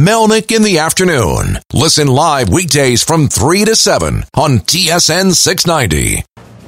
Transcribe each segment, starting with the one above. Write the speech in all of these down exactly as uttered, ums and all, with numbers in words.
Melnick in the Afternoon. Listen live weekdays from three to seven on T S N six ninety.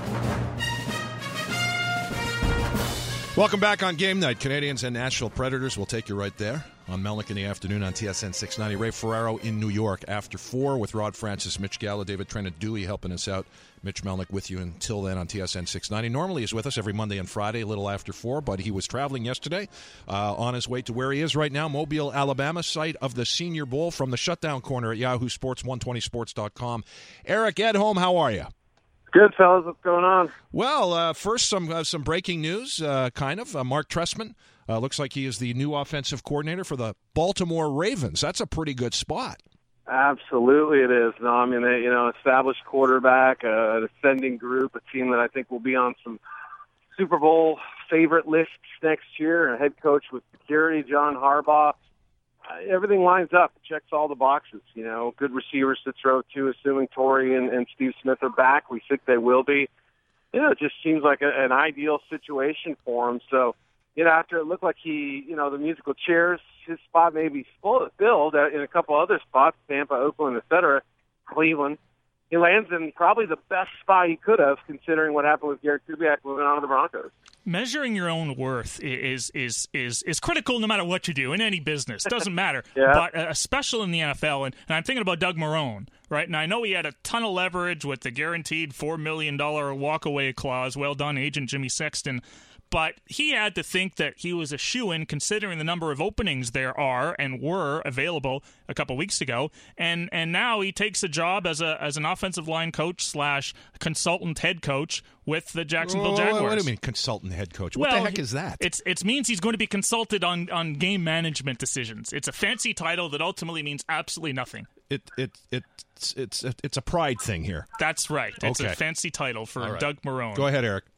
Welcome back on Game Night. Canadians and Nashville Predators. We'll take you right there on Melnick in the Afternoon on T S N six ninety. Ray Ferraro in New York after four with Rod Francis, Mitch Gallo, David Trent Dewey helping us out. Mitch Melnick with you until then on T S N six ninety. Normally he's with us every Monday and Friday, a little after four, but he was traveling yesterday uh, on his way to where he is right now, Mobile, Alabama, site of the Senior Bowl, from the Shutdown Corner at Yahoo Sports, one twenty sports dot com. Eric Edholm, how are you? Good, fellas. What's going on? Well, uh, first, some uh, some breaking news, uh, kind of. Uh, Mark Trestman uh, looks like he is the new offensive coordinator for the Baltimore Ravens. That's a pretty good spot. Absolutely, it is. No, I mean, they, you know, established quarterback, uh, an ascending group, a team that I think will be on some Super Bowl favorite lists next year. A head coach with security, John Harbaugh. Uh, everything lines up. It checks all the boxes. You know, good receivers to throw to, assuming Torrey and, and Steve Smith are back. We think they will be. You know, it just seems like a, an ideal situation for him. So, you know, after it looked like he, you know, the musical chairs, his spot may be filled in a couple other spots, Tampa, Oakland, et cetera, Cleveland. He lands in probably the best spot he could have, considering what happened with Garrett Kubiak moving on to the Broncos. Measuring your own worth is is is is critical no matter what you do in any business. Doesn't matter, yeah. But uh, especially in the N F L. And, and I'm thinking about Doug Marrone, right? And I know he had a ton of leverage with the guaranteed four million dollars walkaway clause. Well done, agent Jimmy Sexton. But he had to think that he was a shoo-in considering the number of openings there are and were available a couple weeks ago. And and now he takes a job as a as an offensive line coach slash consultant head coach with the Jacksonville Whoa, Jaguars. What do you mean consultant head coach? What well, the heck is that? It's It means he's going to be consulted on, on game management decisions. It's a fancy title that ultimately means absolutely nothing. It it it it's it's it's a pride thing here. That's right. It's okay. a fancy title for right. Doug Marrone. Go ahead, Eric.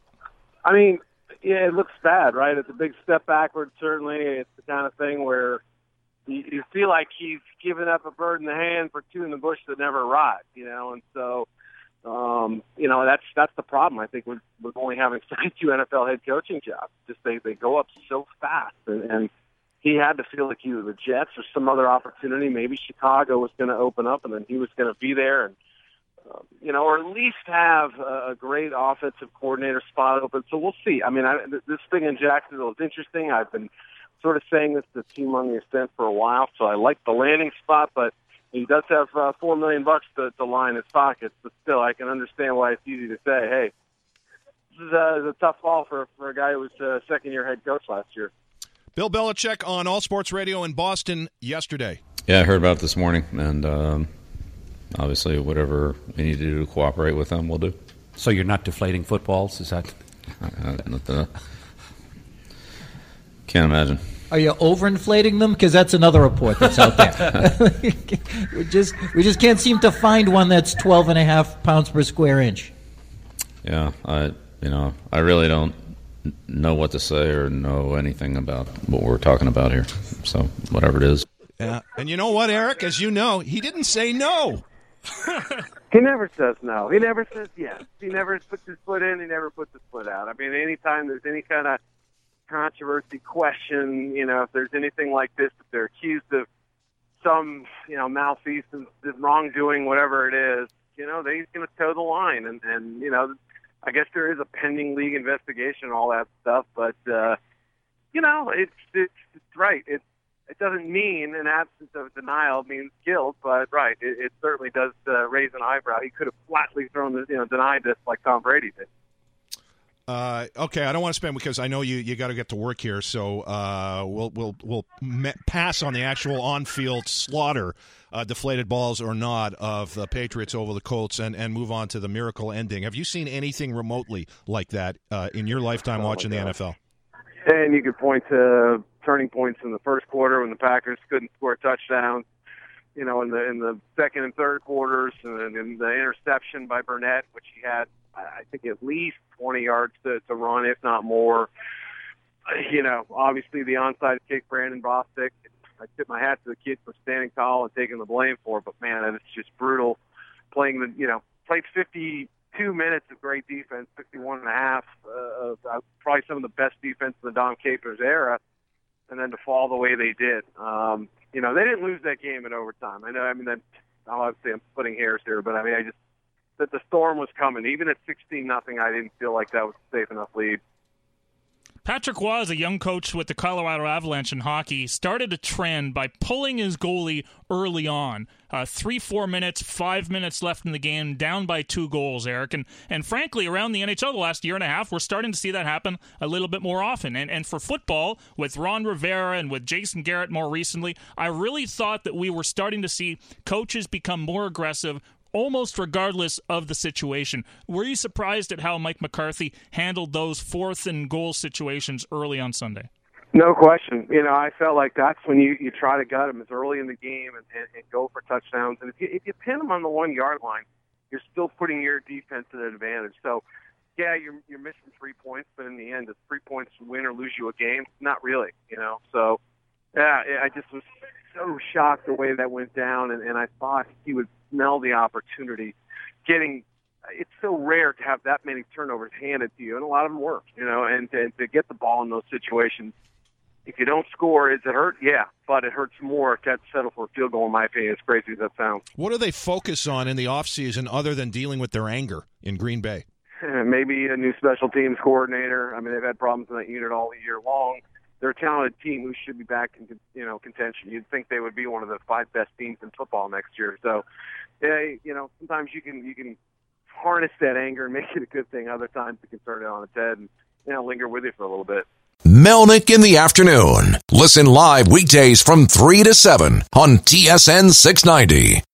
I mean, yeah, it looks bad, right? It's a big step backward, certainly. It's the kind of thing where you, you feel like he's given up a bird in the hand for two in the bush that never arrived, you know? And so, um, you know, that's that's the problem, I think, with, with only having two N F L head coaching jobs. Just they, they go up so fast. And, and he had to feel like either the Jets or some other opportunity, maybe Chicago was going to open up, and then he was going to be there and, Um, you know, or at least have a, a great offensive coordinator spot open. So we'll see. I mean, I, this thing in Jacksonville is interesting. I've been sort of saying this to the team on the ascent for a while, so I like the landing spot, but he does have uh, four million bucks to, to line his pockets. But still, I can understand why it's easy to say, hey, this is a, this is a tough fall for, for a guy who was a second-year head coach last year. Bill Belichick on All Sports Radio in Boston yesterday. Yeah, I heard about it this morning, and um, obviously whatever we need to do to cooperate with them, we'll do. So you're not deflating footballs? Is that? Uh, not the, can't imagine. Are you overinflating them? Because that's another report that's out there. we just we just can't seem to find one that's twelve and a half pounds per square inch. Yeah, I you know I really don't know what to say or know anything about what we're talking about here. So whatever it is. Yeah, and you know what, Eric? As you know, he didn't say no. He never says no. He never says yes. He never puts his foot in. He never puts his foot out. I mean, anytime there's any kind of controversy, question, you know, if there's anything like this, if they're accused of some, you know, malfeasance, wrongdoing, whatever it is, you know, they're going to toe the line. And, and, you know, I guess there is a pending league investigation and all that stuff. But, uh, you know, it's, it's, it's right. It's, It doesn't mean an absence of denial means guilt, but right, it, it certainly does uh, raise an eyebrow. He could have flatly thrown, the, you know, denied this like Tom Brady did. Uh, okay, I don't want to spend because I know you, you got to get to work here, so uh, we'll we'll we'll me- pass on the actual on-field slaughter, uh, deflated balls or not, of the Patriots over the Colts, and, and move on to the miracle ending. Have you seen anything remotely like that uh, in your lifetime oh watching the N F L? And you could point to turning points in the first quarter when the Packers couldn't score touchdowns, you know, in the in the second and third quarters, and in the interception by Burnett, which he had, I think, at least twenty yards to, to run, if not more. You know, obviously the onside kick, Brandon Bostic, I tip my hat to the kid for standing tall and taking the blame for it, but man, it's just brutal playing the, you know, played fifty-two minutes of great defense, fifty-one and a half, uh, of probably some of the best defense in the Dom Capers era, and then to fall the way they did. Um, You know, they didn't lose that game in overtime. I know, I mean, I'm, obviously I'm splitting hairs here, but I mean, I just, that the storm was coming. Even at sixteen nothing, I didn't feel like that was a safe enough lead. Patrick Roy, a young coach with the Colorado Avalanche in hockey, started a trend by pulling his goalie early on. Uh, three, four minutes, five minutes left in the game, down by two goals, Eric. And and frankly, around the N H L the last year and a half, we're starting to see that happen a little bit more often. And and for football, with Ron Rivera and with Jason Garrett more recently, I really thought that we were starting to see coaches become more aggressive, almost regardless of the situation. Were you surprised at how Mike McCarthy handled those fourth and goal situations early on Sunday? No question. You know, I felt like that's when you, you try to gut them as early in the game and, and, and go for touchdowns. And if you, if you pin them on the one-yard line, you're still putting your defense at an advantage. So, yeah, you're, you're missing three points, but in the end, does three points win or lose you a game? Not really, you know. So, yeah, I just was so shocked the way that went down, and, and I thought he would smell the opportunity. Getting, it's so rare to have that many turnovers handed to you, and a lot of them work, you know, and, and to get the ball in those situations. If you don't score, does it hurt? Yeah, but it hurts more to settle for a field goal, in my opinion, as crazy as that sounds. What do they focus on in the offseason other than dealing with their anger in Green Bay? Maybe a new special teams coordinator. I mean, they've had problems in that unit all year long. They're a talented team who should be back in, you know, contention. You'd think they would be one of the five best teams in football next year. So, yeah, you know, sometimes you can you can harness that anger and make it a good thing. Other times it can turn it on its head and, you know, linger with you for a little bit. Melnick in the afternoon. Listen live weekdays from three to seven on T S N six ninety.